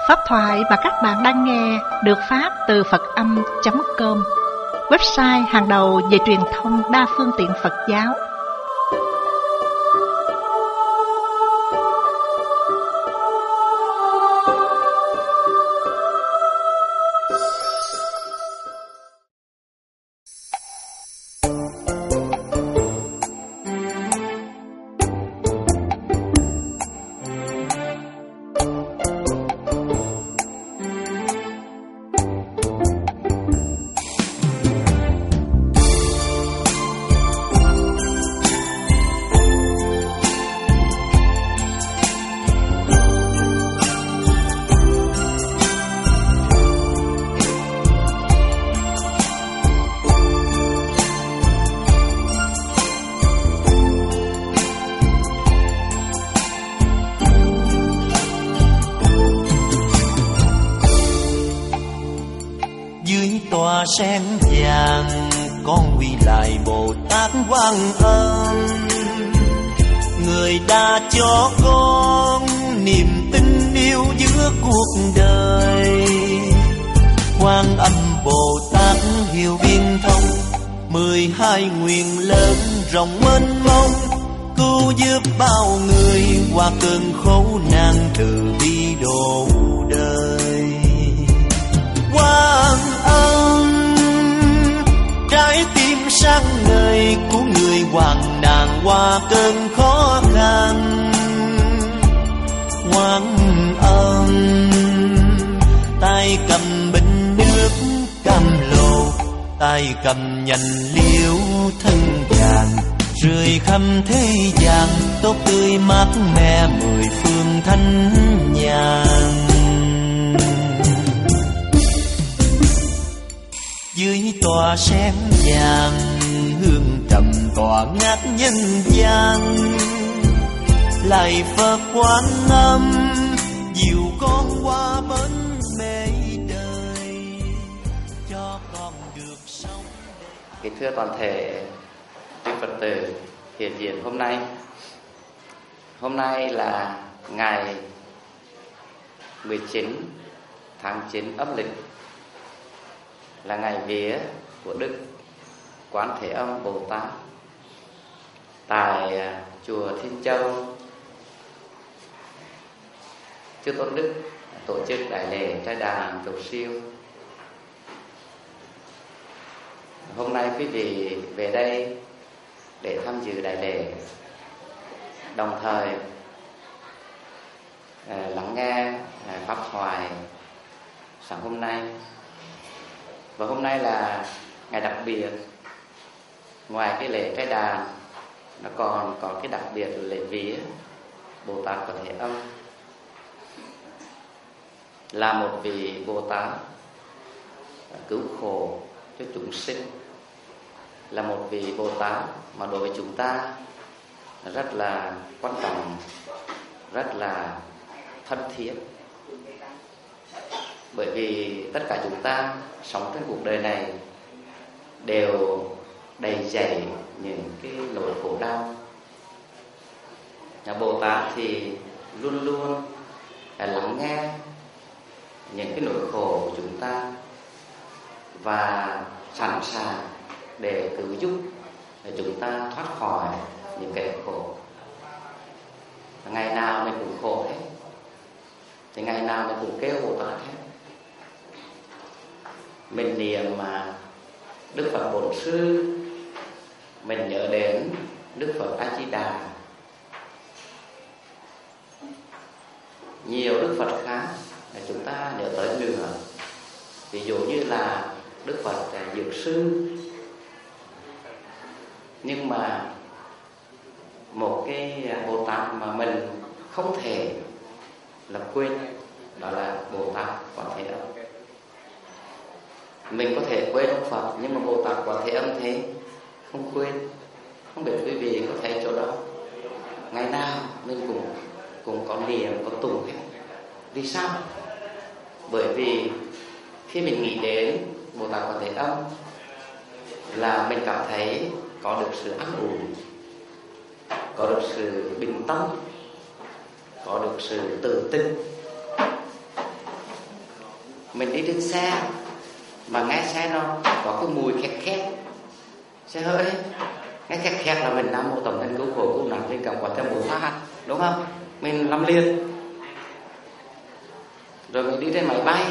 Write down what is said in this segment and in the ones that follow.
Pháp thoại mà các bạn đang nghe được phát từ Phật-âm.com, website hàng đầu về truyền thông đa phương tiện Phật giáo. Sen vàng con quy lại Bồ Tát Quan Âm, người đã cho con niềm tin yêu giữa cuộc đời. Quan Âm Bồ Tát hiểu biên thông 12 nguyện lớn rộng mênh mông, cứu giúp bao người qua cơn khổ nạn từ bi độ đời. Quan Âm trái tim sáng ngời của người hoạn nạn qua cơn khó khăn. Quan Âm tay cầm bình nước cam lồ, tay cầm nhành liễu thân vàng, rơi khắp thế gian tốt tươi mát mẻ 10 phương thanh nhàn. Dưới tòa sen vàng hương trầm tỏa ngát nhân gian, lạy Phật Quan Âm dìu con qua bến mê đời, cho con được sống. Kính thưa toàn thể quý Phật tử hiện diện hôm nay là ngày 19 tháng 9 âm lịch, là ngày vía của Đức Quán Thế Âm Bồ Tát tại chùa Thiên Châu. Chư Tôn Đức tổ chức đại lễ trai đàn cầu siêu. Hôm nay quý vị về đây để tham dự đại lễ, đồng thời lắng nghe pháp thoại sáng hôm nay. Và hôm nay là ngày đặc biệt, ngoài cái lễ trai đàn nó còn có cái đặc biệt là lễ vía Bồ Tát Quan Thế Âm, là một vị Bồ Tát cứu khổ cho chúng sinh, là một vị Bồ Tát mà đối với chúng ta rất là quan trọng, rất là thân thiết. Bởi vì tất cả chúng ta sống trên cuộc đời này đều đầy dẫy những cái nỗi khổ đau. Nhà Bồ Tát thì luôn luôn lắng nghe những cái nỗi khổ của chúng ta và sẵn sàng để cứu giúp để chúng ta thoát khỏi những cái khổ. Ngày nào mình cũng khổ hết, thì ngày nào mình cũng kêu Bồ Tát hết. Mình niệm mà Đức Phật Bổn Sư, mình nhớ đến Đức Phật A Di Đà, nhiều Đức Phật khác là chúng ta nhớ tới nữa. Ví dụ như là Đức Phật Dược Sư. Nhưng mà một cái Bồ Tát mà mình không thể là quên, đó là Bồ Tát Quan Thế Âm. Mình có thể quên ông Phật, nhưng mà Bồ Tát Quan Thế Âm thế không quên. Không biết quý vị có thấy chỗ đó, ngày nào mình cũng có niệm, có tụng hết. Vì sao? Bởi vì khi mình nghĩ đến Bồ Tát Quan Thế Âm là mình cảm thấy có được sự an ủi, có được sự bình tâm, có được sự tự tin. Mình đi trên xe mà nghe xe nó có cái mùi khét khét, xe hơi nghe khét khét là mình Nam Mô Tổng Thanh Cứu Khổ Cứu Nạn Linh Cảm Quả Tâm Bồ Tát, đúng không? Mình làm liền. Rồi mình đi trên máy bay,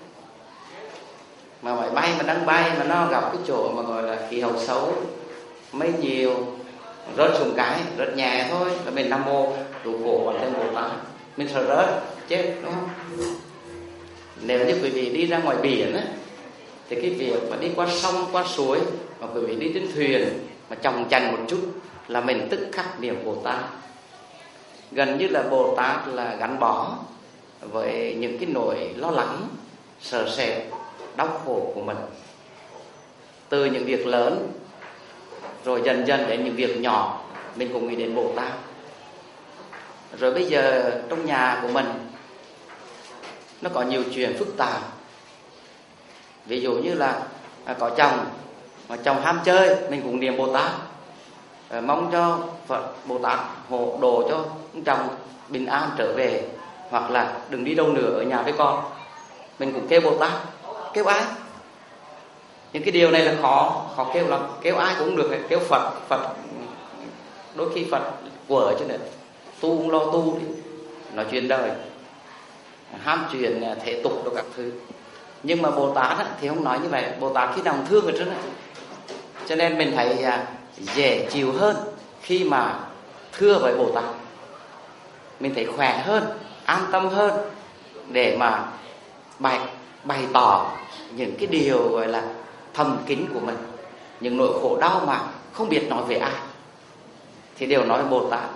mà máy bay mà đang bay mà nó gặp cái chỗ mà gọi là khí hậu xấu, mây nhiều, rớt xuống cái rớt nhẹ thôi là mình Nam Mô Cứu Khổ Quả Tâm Bồ Tát, mình sợ rớt chết, đúng không? Nếu như quý vị đi ra ngoài biển á, thì cái việc mà đi qua sông qua suối mà quý vị đi trên thuyền mà chồng chành một chút là mình tức khắc niệm Bồ Tát. Gần như là Bồ Tát là gắn bó với những cái nỗi lo lắng, sợ sệt, đau khổ của mình, từ những việc lớn rồi dần dần đến những việc nhỏ mình cũng nghĩ đến Bồ Tát. Rồi bây giờ trong nhà của mình nó có nhiều chuyện phức tạp. Ví dụ như là có chồng mà chồng ham chơi, mình cũng niệm Bồ Tát, mong cho Phật Bồ Tát hộ độ cho chồng bình an trở về, hoặc là đừng đi đâu nữa ở nhà với con, mình cũng kêu Bồ Tát. Kêu ai? Những cái điều này là khó kêu lắm. Kêu ai cũng được, kêu Phật đôi khi Phật quở cho nên tu cũng lo tu đi, nói chuyện đời, ham chuyện thế tục đồ các thứ. Nhưng mà Bồ Tát thì không nói như vậy. Bồ Tát khi nào thương người trước này, cho nên mình thấy dễ chịu hơn khi mà thưa với Bồ Tát. Mình thấy khỏe hơn, an tâm hơn để mà bày tỏ những cái điều gọi là thầm kín của mình, những nỗi khổ đau mà không biết nói về ai thì đều nói với Bồ Tát.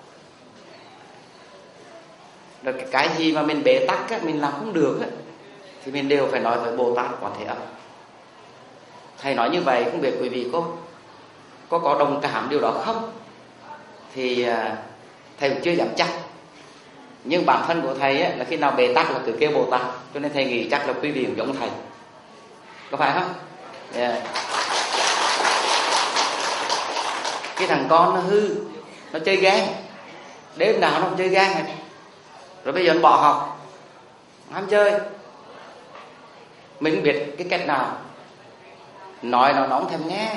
Rồi cái gì mà mình bế tắc á, mình làm không được á, thì mình đều phải nói với Bồ Tát Quán Thế Âm. Thầy nói như vậy không biết quý vị có đồng cảm điều đó không? Thì thầy cũng chưa dám chắc. Nhưng bản thân của thầy á, là khi nào bế tắc là cứ kêu Bồ Tát. Cho nên thầy nghĩ chắc là quý vị cũng giống thầy. Có phải không? Yeah. Cái thằng con nó hư, nó chơi game, đêm nào nó cũng chơi game này. Rồi bây giờ nó bỏ học, ham chơi. Mình không biết cái cách nào nói nó không thèm nghe.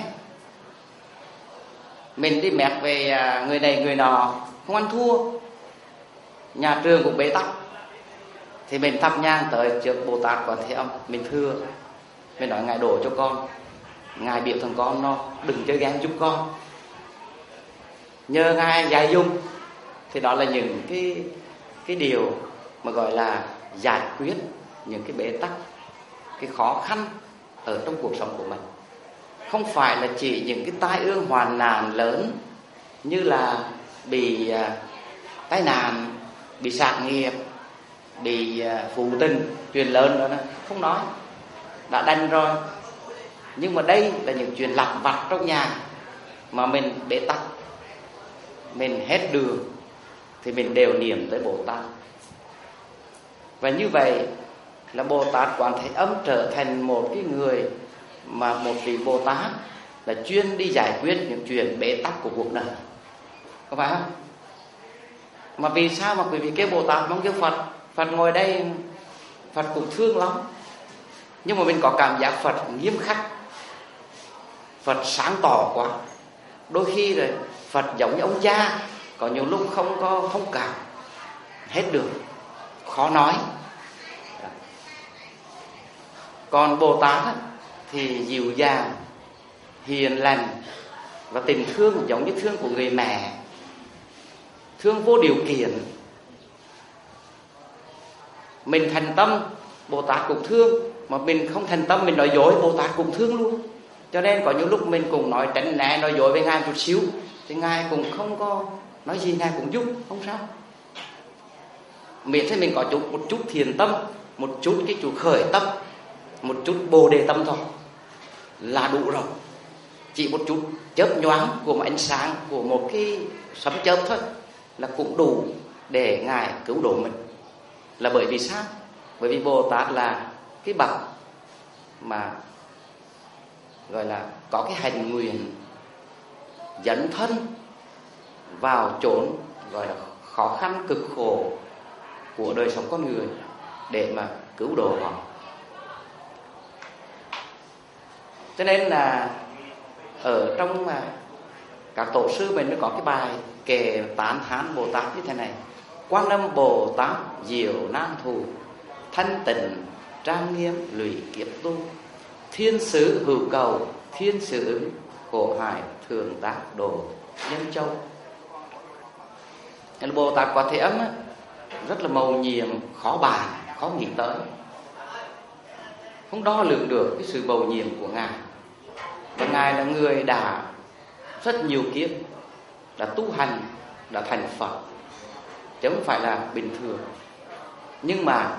Mình đi mẹt về người này người nọ, không ăn thua. Nhà trường cũng bế tắc, thì mình thắp nhang tới trước Bồ Tát Quán Thế Âm, mình thưa, mình nói Ngài đổ cho con, Ngài biểu thằng con nó đừng chơi game giúp con, nhờ Ngài dạy dung. Thì đó là những cái điều mà gọi là giải quyết những cái bế tắc, cái khó khăn ở trong cuộc sống của mình. Không phải là chỉ những cái tai ương hoàn nạn lớn như là bị tai nạn, bị sạc nghiệp, bị phụ tình, chuyện lớn đó, không nói, đã đành rồi. Nhưng mà đây là những chuyện lặt vặt trong nhà mà mình bế tắc, mình hết đường, thì mình đều niệm tới Bồ Tát. Và như vậy là Bồ Tát Quán Thế Âm trở thành một cái người mà một vị Bồ Tát là chuyên đi giải quyết những chuyện bế tắc của cuộc đời. Có phải không? Mà vì sao mà quý vị kêu Bồ Tát không kêu Phật? Phật ngồi đây, Phật cũng thương lắm, nhưng mà mình có cảm giác Phật nghiêm khắc, Phật sáng tỏ quá. Đôi khi rồi Phật giống như ông cha, có nhiều lúc không có thông cảm hết được, khó nói. Còn Bồ Tát thì dịu dàng, hiền lành và tình thương giống như thương của người mẹ, thương vô điều kiện. Mình thành tâm, Bồ Tát cũng thương. Mà mình không thành tâm, mình nói dối, Bồ Tát cũng thương luôn. Cho nên có những lúc mình cũng nói tránh né, nói dối với Ngài một chút xíu, thì Ngài cũng không có nói gì, Ngài cũng giúp, không sao. Miễn thế mình có một chút thiền tâm, một chút cái chút khởi tâm, một chút bồ đề tâm thôi là đủ rồi. Chỉ một chút chớp nhoáng của một ánh sáng, của một cái sấm chớp thôi là cũng đủ để Ngài cứu độ mình. Là bởi vì sao? Bởi vì Bồ Tát là cái bậc mà gọi là có cái hành nguyện dẫn thân vào chốn gọi là khó khăn cực khổ của đời sống con người để mà cứu độ họ. Cho nên là ở trong các tổ sư mình mới có cái bài kệ tán thán Bồ Tát như thế này: Quan Âm Bồ Tát diệu nan thù, thanh tịnh trang nghiêm lụy kiếp tu, thiên sứ hữu cầu thiên sứ ứng, khổ hại thường tác độ nhân châu. Bồ Tát Quan Thế Âm rất là mầu nhiệm, khó bàn, khó nghĩ tới, không đo lường được cái sự mầu nhiệm của Ngài. Và Ngài là người đã rất nhiều kiếp đã tu hành, đã thành Phật, chứ không phải là bình thường. Nhưng mà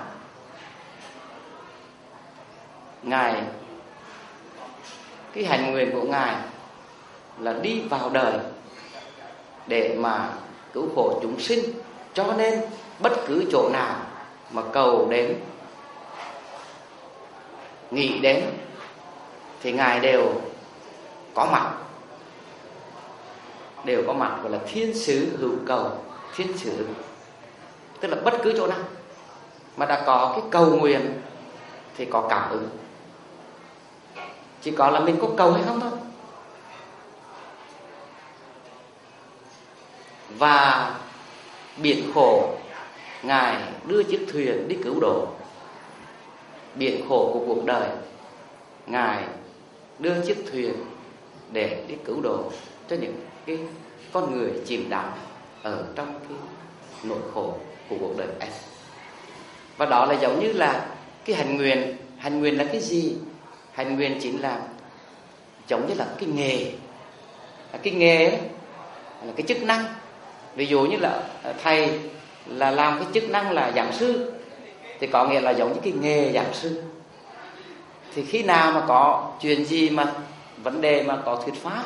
Ngài, cái hành nguyện của Ngài là đi vào đời để mà cứu khổ chúng sinh. Cho nên bất cứ chỗ nào mà cầu đến, nghĩ đến thì Ngài đều có mặt, đều có mặt, gọi là thiên sứ hữu cầu thiên sứ. Tức là bất cứ chỗ nào mà đã có cái cầu nguyện thì có cảm ứng. Chỉ có là mình có cầu hay không thôi. Và biển khổ, Ngài đưa chiếc thuyền đi cứu độ. Biển khổ của cuộc đời, Ngài đưa chiếc thuyền để đi cứu độ cho những cái con người chìm đắm ở trong cái nỗi khổ của cuộc đời ấy. Và đó là giống như là cái hành nguyện. Hành nguyện là cái gì? Hành nguyện chính là giống như là cái nghề. Cái nghề ấy, là cái chức năng. Ví dụ như là thầy là làm cái chức năng là giảng sư, thì có nghĩa là giống như cái nghề giảng sư. Thì khi nào mà có chuyện gì mà vấn đề mà có thuyết pháp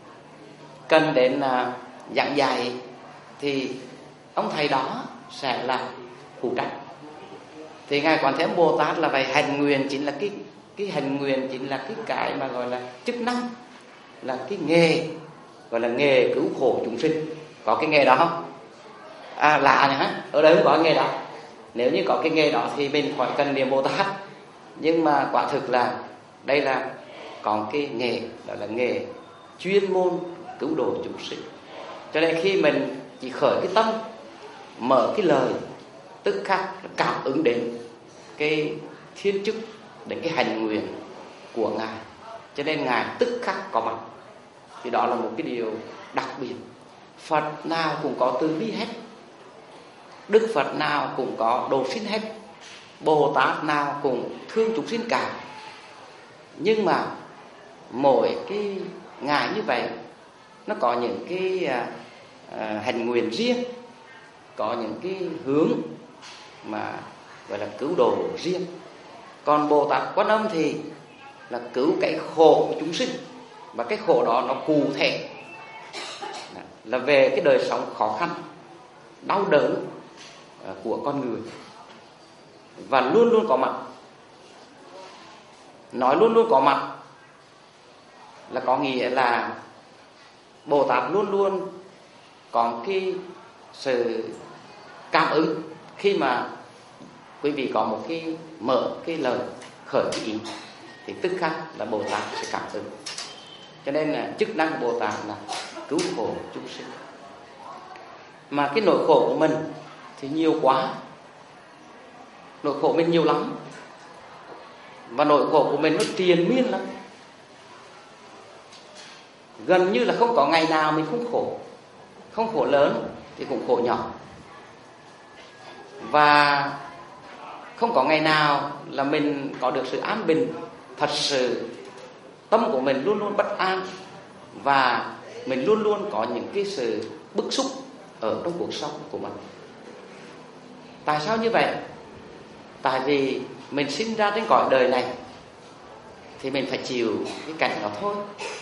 cần đến giảng dạy thì ông thầy đó sẽ là phụ trách. Thì Ngài Quán Thế Âm Bồ Tát là vậy. Hành nguyện chính là cái hành nguyện chính là cái mà gọi là chức năng, là cái nghề, gọi là nghề cứu khổ chúng sinh. Có cái nghề đó không? Lạ nhỉ hả? Ở đây không có nghề đó. Nếu như có cái nghề đó thì mình khỏi cần niệm Bồ Tát. Nhưng mà quả thực là đây là còn cái nghề, đó là nghề chuyên môn cứu độ chúng sinh. Cho nên khi mình chỉ khởi cái tâm, mở cái lời, tức khắc cảm ứng đến cái thiên chức, đến cái hành nguyện của Ngài. Cho nên Ngài tức khắc có mặt. Thì đó là một cái điều đặc biệt. Phật nào cũng có từ bi hết, Đức Phật nào cũng có độ sinh hết, Bồ Tát nào cũng thương chúng sinh cả. Nhưng mà mỗi cái Ngài như vậy, nó có những cái hành nguyện riêng, có những cái hướng mà gọi là cứu độ riêng. Còn Bồ Tát Quan Âm thì là cứu cái khổ của chúng sinh. Và cái khổ đó nó cụ thể là về cái đời sống khó khăn, đau đớn của con người. Và luôn luôn có mặt. Nói luôn luôn có mặt là có nghĩa là Bồ Tát luôn luôn có cái sự cảm ứng. Khi mà quý vị có một cái mở cái lời, khởi cái ý, thì tức khắc là Bồ Tát sẽ cảm ứng. Cho nên là chức năng của Bồ Tát là cứu khổ chúng sinh. Mà cái nỗi khổ của mình thì nhiều quá. Nỗi khổ mình nhiều lắm. Và nỗi khổ của mình nó triền miên lắm. Gần như là không có ngày nào mình không khổ. Không khổ lớn thì cũng khổ nhỏ. Và không có ngày nào là mình có được sự an bình. Thật sự tâm của mình luôn luôn bất an. Và mình luôn luôn có những cái sự bức xúc ở trong cuộc sống của mình. Tại sao như vậy? Tại vì mình sinh ra trên cõi đời này thì mình phải chịu cái cảnh đó thôi.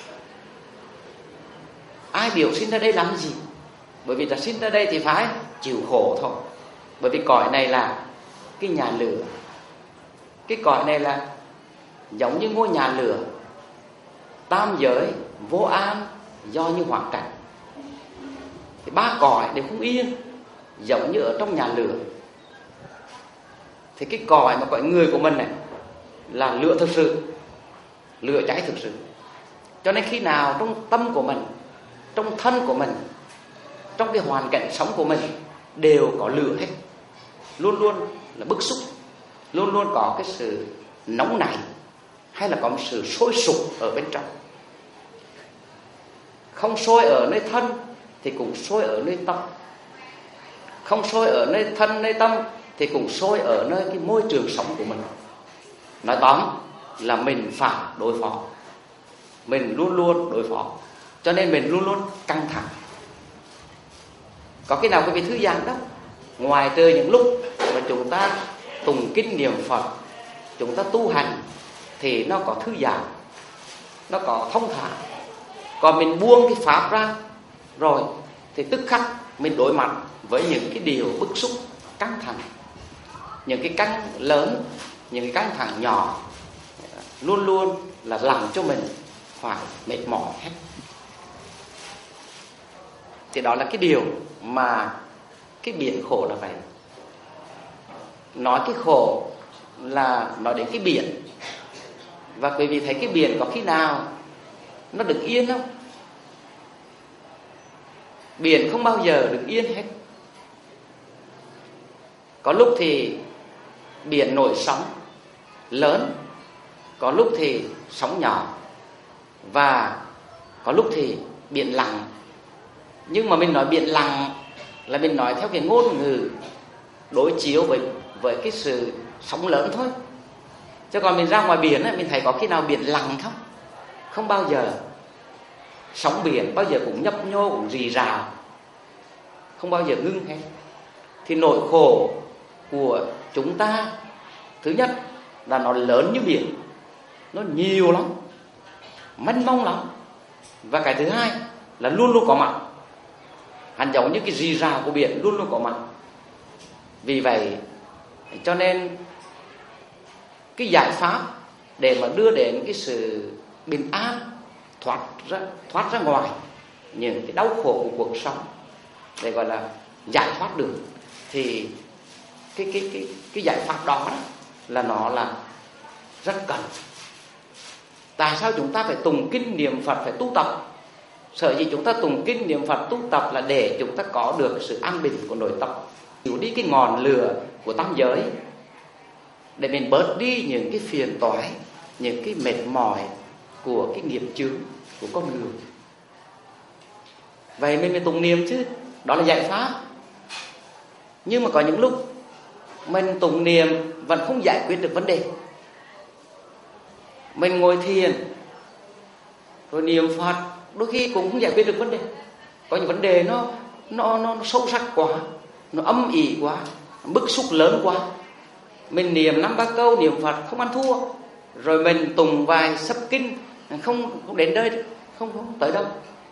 Ai biểu sinh ra đây làm gì? Bởi vì ta sinh ra đây thì phải chịu khổ thôi. Bởi vì cõi này là cái nhà lửa. Cái cõi này là giống như ngôi nhà lửa, tam giới vô an do như hoàn cảnh. Thì ba cõi đều không yên, giống như ở trong nhà lửa. Thì cái cõi mà cõi người của mình này là lửa thực sự. lửa cháy thực sự. Cho nên khi nào trong tâm của mình, trong thân của mình, trong cái hoàn cảnh sống của mình đều có lửa hết, luôn luôn là bức xúc, luôn luôn có cái sự nóng nảy, hay là có một sự sôi sục ở bên trong. Không sôi ở nơi thân thì cũng sôi ở nơi tâm. Không sôi ở nơi thân, nơi tâm thì cũng sôi ở nơi cái môi trường sống của mình. Nói tóm là mình phải đối phó, mình luôn luôn đối phó, cho nên mình luôn luôn căng thẳng. Có khi nào quý vị thư giãn đâu, ngoài trừ những lúc mà chúng ta tụng kinh niệm Phật, chúng ta tu hành thì nó có thư giãn, nó có thông thả. Còn mình buông cái pháp ra rồi thì tức khắc mình đối mặt với những cái điều bức xúc, căng thẳng, những cái căng lớn, những cái căng thẳng nhỏ, luôn luôn là làm cho mình phải mệt mỏi hết. Thì đó là cái điều mà cái biển khổ là vậy. Nói cái khổ là nói đến cái biển. Và quý vị thấy cái biển có khi nào nó được yên không? Biển không bao giờ được yên hết. Có lúc thì biển nổi sóng lớn, có lúc thì sóng nhỏ, và có lúc thì biển lặng. Nhưng mà mình nói biển lặng là mình nói theo cái ngôn ngữ đối chiếu với cái sự sóng lớn thôi. Chứ còn mình ra ngoài biển ấy, mình thấy có khi nào biển lặng không? Không bao giờ. Sóng biển bao giờ cũng nhấp nhô, cũng rì rào, không bao giờ ngưng hết. Thì nỗi khổ của chúng ta, thứ nhất là nó lớn như biển, nó nhiều lắm, mênh mông lắm. Và cái thứ hai là luôn luôn có mặt. Hắn giống như cái rì rào của biển, luôn luôn có mặt. Vì vậy cho nên cái giải pháp để mà đưa đến cái sự bình an, thoát ra ngoài những cái đau khổ của cuộc sống, để gọi là giải thoát được, thì cái giải pháp đó là nó là rất cần. Tại sao chúng ta phải tụng kinh niệm Phật, phải tu tập? Sở dĩ chúng ta tụng kinh niệm Phật tu tập là để chúng ta có được sự an bình của nội tâm, chịu đi cái ngọn lửa của tam giới, để mình bớt đi những cái phiền toái, những cái mệt mỏi của cái nghiệp chướng của con người. Vậy mình mới tụng niệm chứ, đó là giải pháp. Nhưng mà có những lúc mình tụng niệm vẫn không giải quyết được vấn đề. Mình ngồi thiền rồi niệm Phật đôi khi cũng không giải quyết được vấn đề. Có những vấn đề nó sâu sắc quá, nó âm ỉ quá, bức xúc lớn quá. Mình niệm 5-3 câu niệm Phật không ăn thua, rồi mình tụng vài sấp kinh không đến nơi, không tới đâu.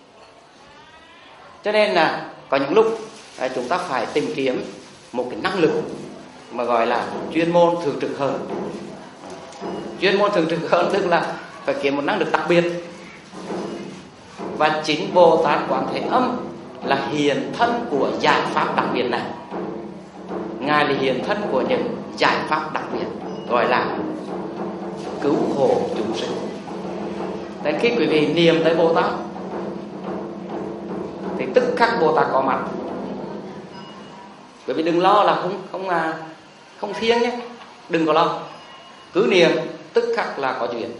Cho nên là có những lúc chúng ta phải tìm kiếm một cái năng lực mà gọi là chuyên môn thường trực hơn. Chuyên môn thường trực hơn tức là phải kiếm một năng lực đặc biệt. Và chính Bồ Tát Quán Thế Âm là hiện thân của giải pháp đặc biệt này. Ngài là hiện thân của những giải pháp đặc biệt, gọi là cứu khổ chúng sinh. Đến khi quý vị niệm tới Bồ Tát thì tức khắc Bồ Tát có mặt. Quý vị đừng lo là không thiêng nhé, đừng có lo. Cứ niệm tức khắc là có chuyện,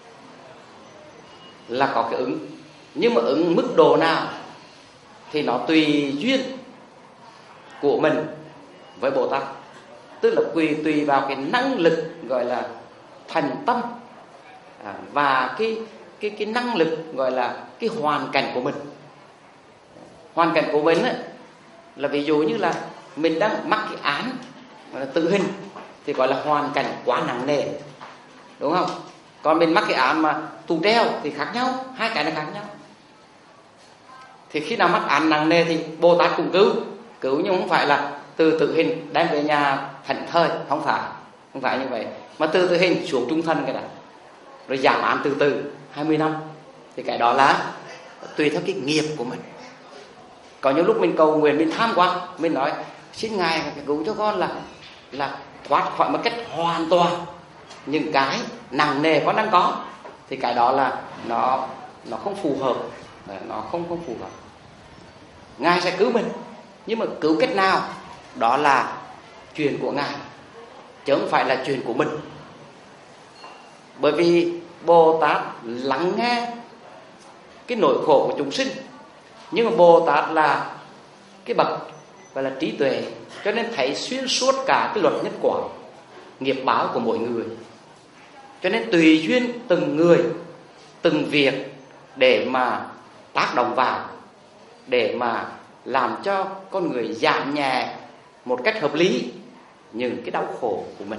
là có cái ứng. Nhưng mà ứng mức độ nào thì nó tùy duyên của mình với Bồ Tát. Tức là tùy vào cái năng lực gọi là thành tâm, và cái năng lực gọi là cái hoàn cảnh của mình. Hoàn cảnh của mình ấy, là ví dụ như là mình đang mắc cái án tử hình thì gọi là hoàn cảnh quá nặng nề, đúng không? Còn mình mắc cái án mà tù treo thì khác nhau, hai cái này khác nhau. Thì khi nào mắc án nặng nề thì Bồ Tát cũng cứu, nhưng không phải là từ tử hình đem về nhà thảnh thơi, không phải như vậy, mà từ tử hình xuống trung thân cái đó, rồi giảm án từ từ 20 năm. Thì cái đó là tùy theo cái nghiệp của mình. Có những lúc mình cầu nguyện, mình tham quá, mình nói xin Ngài cứu cho con là thoát khỏi một cách hoàn toàn những cái nặng nề con đang có, thì cái đó là nó không phù hợp, nó không phù hợp. Ngài sẽ cứu mình, nhưng mà cứu cách nào đó là chuyện của Ngài, chứ không phải là chuyện của mình. Bởi vì Bồ Tát lắng nghe cái nỗi khổ của chúng sinh, nhưng mà Bồ Tát là cái bậc gọi là trí tuệ, cho nên thấy xuyên suốt cả cái luật nhân quả, nghiệp báo của mỗi người. Cho nên tùy duyên từng người, từng việc để mà tác động vào, để mà làm cho con người giảm nhẹ một cách hợp lý những cái đau khổ của mình.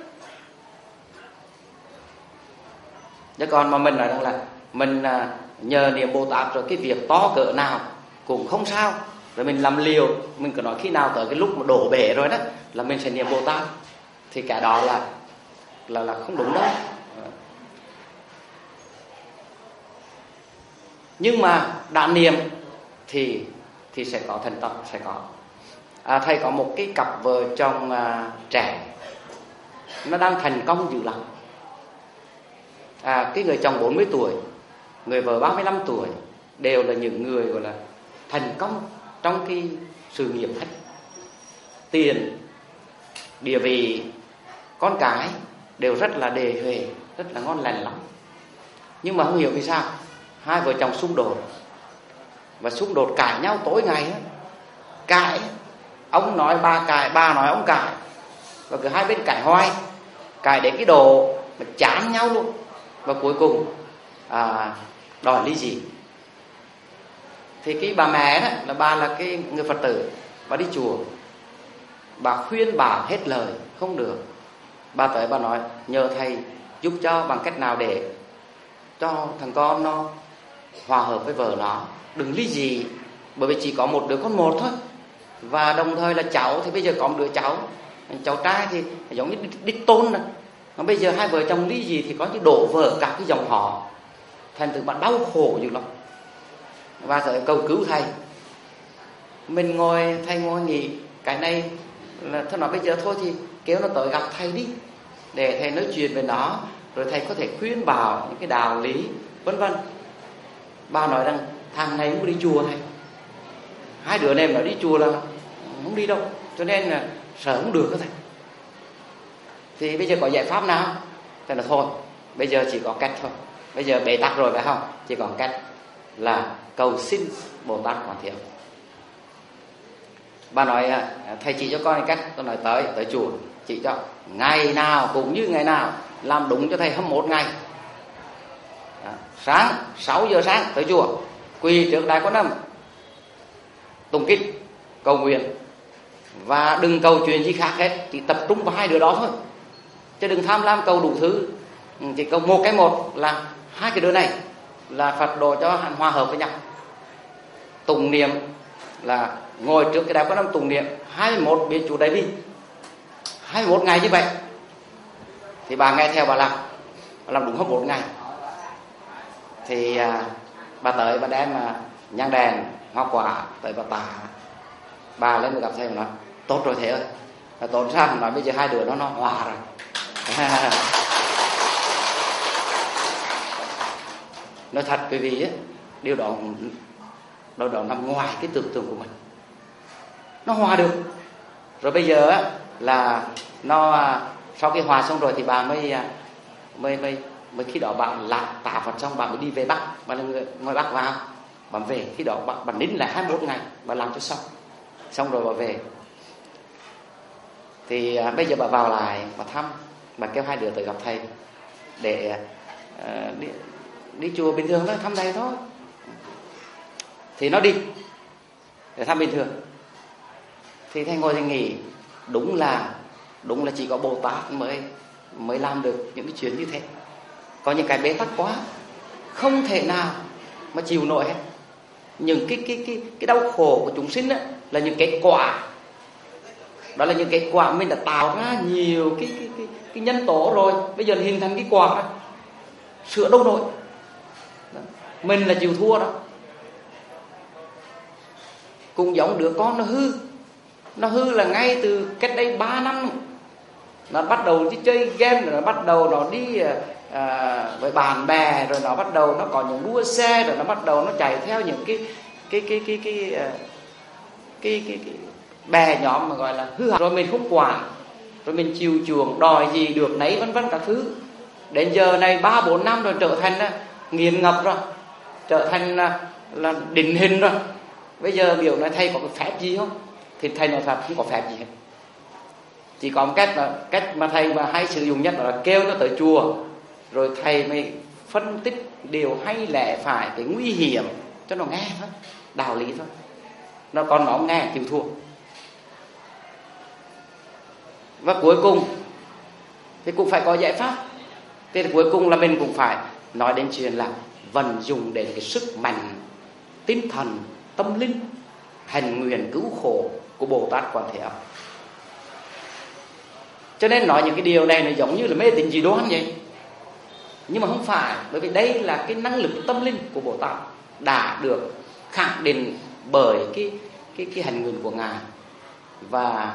Chứ còn mà mình nói rằng là mình nhờ niệm Bồ Tát rồi cái việc to cỡ nào cũng không sao, rồi mình làm liều, mình cứ nói khi nào tới cái lúc mà đổ bể rồi đó là mình sẽ niệm Bồ Tát, thì cái đó là không đúng đâu. Nhưng mà đã niệm thì sẽ có thành tâm, sẽ có. Thầy có một cái cặp vợ chồng trẻ, nó đang thành công dữ lắm. Cái người chồng 40 tuổi, người vợ 35 tuổi, đều là những người gọi là thành công trong cái sự nghiệp hết. Tiền, địa vị, con cái đều rất là đề huề, rất là ngon lành lắm. Nhưng mà không hiểu vì sao hai vợ chồng xung đột, và xung đột cãi nhau tối ngày ấy. Cãi, ông nói bà cãi, bà nói ông cãi, và cứ hai bên cãi hoài, cãi đến cái độ mà chán nhau luôn. Và cuối cùng đòi ly dị. Thì cái bà mẹ đó, là bà là cái người Phật tử, bà đi chùa, bà khuyên bảo hết lời không được. Bà tới bà nói nhờ thầy giúp cho bằng cách nào để cho thằng con nó hòa hợp với vợ nó, đừng ly dị. Bởi vì chỉ có một đứa con một thôi, và đồng thời là cháu thì bây giờ có một đứa cháu trai thì giống như đích tôn này. Mà bây giờ hai vợ chồng ly dị thì có như đổ vỡ cả cái dòng họ, thành thử bạn đau khổ dữ lắm. Và thầy cầu cứu thầy. Thầy ngồi nghĩ cái này là thầy nói bây giờ thôi thì kêu nó tới gặp thầy đi, để thầy nói chuyện với nó, rồi thầy có thể khuyên bảo những cái đạo lý vân vân. Bà nói rằng thằng này không đi chùa thầy, hai đứa này mà đi chùa là không đi đâu, cho nên là sợ không được đó thầy. Thì bây giờ có giải pháp nào? Thầy nói thôi, bây giờ chỉ có cách thôi. Bây giờ bế tắc rồi phải không? Chỉ còn cách là cầu xin Bồ Tát Quán Thế. Bà nói thầy chỉ cho con cách. Tôi nói tới chùa chỉ cho, ngày nào cũng như ngày nào, làm đúng cho thầy 21 ngày. Sáng 6 giờ sáng tới chùa, quỳ trước Đại Quan Âm, tụng kinh cầu nguyện, và đừng cầu chuyện gì khác hết, chỉ tập trung vào hai đứa đó thôi, chứ đừng tham lam cầu đủ thứ. Chỉ cầu một cái một là hai cái đứa này là Phật độ cho hòa hợp với nhau. Tụng niệm là ngồi trước cái Đại Quan Âm tụng niệm 21 biến chủ Đại Bi, 21 ngày như vậy. Thì bà nghe theo bà làm đúng 21 ngày. Thì bà tới bà đem nhang đèn hoa quả tới bà tả. Bà lên được gặp thầy và nói tốt rồi thầy ơi. Tốt sao? Nói bây giờ hai đứa nó hòa rồi. Nói thật bởi vì ấy, điều đó nằm ngoài cái tưởng tượng của mình. Nó hòa được. Rồi bây giờ á, là nó sau khi hòa xong rồi thì bà mới khi đó bà lạc tả Phật xong bà mới đi về Bắc. Bà là người ngoài Bắc vào, bà về. Khi đó bà nín lại 21 ngày bà làm cho xong rồi bà về. Thì bây giờ bà vào lại bà thăm, bà kêu hai đứa tới gặp thầy để đi chùa bình thường thôi, thăm thầy thôi. Thì nó đi để thăm bình thường. Thì thầy ngồi thầy nghĩ đúng là chỉ có Bồ Tát mới làm được những cái chuyện như thế. Có những cái bế tắc quá, không thể nào mà chịu nổi hết. Những cái đau khổ của chúng sinh á, là những kết quả. Đó là những kết quả mình đã tạo ra nhiều cái nhân tố rồi. Bây giờ hình thành cái quả đó, sửa đâu nổi. Mình là chịu thua đó. Cũng giống đứa con nó hư là ngay từ cách đây 3 năm. Nó bắt đầu đi chơi game, nó bắt đầu nó đi với bạn bè, rồi nó bắt đầu nó có những đua xe, rồi nó bắt đầu nó chạy theo những cái bè nhóm mà gọi là hư hỏng, rồi mình không quản, rồi mình chiều chuộng đòi gì được nấy vân vân các thứ. Đến giờ này 3-4 năm rồi trở thành nghiền ngập rồi, trở thành là định hình rồi. Bây giờ biểu nói thầy có cái phép gì không, thì thầy nói thật không có phép gì hết. Chỉ có một cách mà thầy mà hay sử dụng nhất là kêu nó tới chùa, rồi thầy mới phân tích điều hay lẽ phải, cái nguy hiểm cho nó nghe thôi, đạo lý thôi. Nó còn nó nghe chịu thua. Và cuối cùng thì cũng phải có giải pháp. Thế thì cuối cùng là mình cũng phải nói đến chuyện là vận dụng đến cái sức mạnh tinh thần, tâm linh, hành nguyện cứu khổ của Bồ Tát Quan Thế Âm. Cho nên nói những cái điều này nó giống như là mê tín dị đoan vậy, nhưng mà không phải, bởi vì đây là cái năng lực tâm linh của Bồ Tát đã được khẳng định bởi cái hành nguyện của Ngài. Và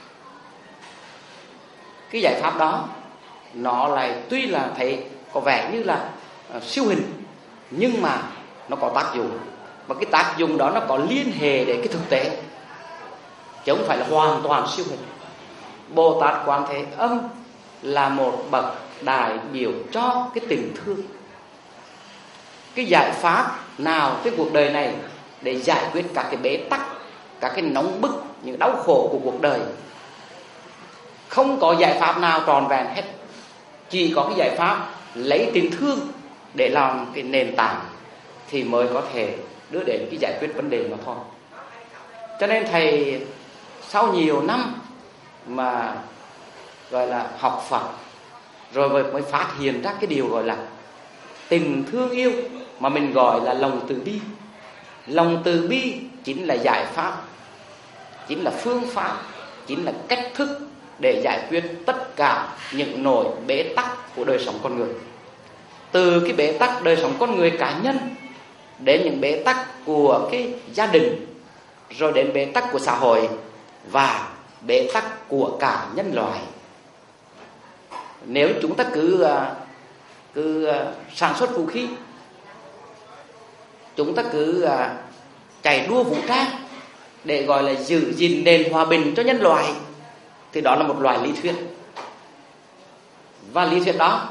cái giải pháp đó nó lại tuy là thấy có vẻ như là siêu hình, nhưng mà nó có tác dụng, và cái tác dụng đó nó có liên hệ đến cái thực tế, chứ không phải là hoàn toàn siêu hình. Bồ Tát Quan Thế Âm là một bậc đại biểu cho cái tình thương. Cái giải pháp nào cái cuộc đời này để giải quyết các cái bế tắc, các cái nóng bức, những đau khổ của cuộc đời, không có giải pháp nào tròn vẹn hết. Chỉ có cái giải pháp lấy tình thương để làm cái nền tảng thì mới có thể đưa đến cái giải quyết vấn đề mà thôi. Cho nên thầy sau nhiều năm mà gọi là học Phật, rồi mới phát hiện ra cái điều gọi là tình thương yêu, mà mình gọi là lòng từ bi. Lòng từ bi chính là giải pháp, chính là phương pháp, chính là cách thức để giải quyết tất cả những nỗi bế tắc của đời sống con người. Từ cái bế tắc đời sống con người cá nhân, đến những bế tắc của cái gia đình, rồi đến bế tắc của xã hội, và bế tắc của cả nhân loại. Nếu chúng ta cứ sản xuất vũ khí, chúng ta cứ chạy đua vũ trang để gọi là giữ gìn nền hòa bình cho nhân loại, thì đó là một loại lý thuyết. Và lý thuyết đó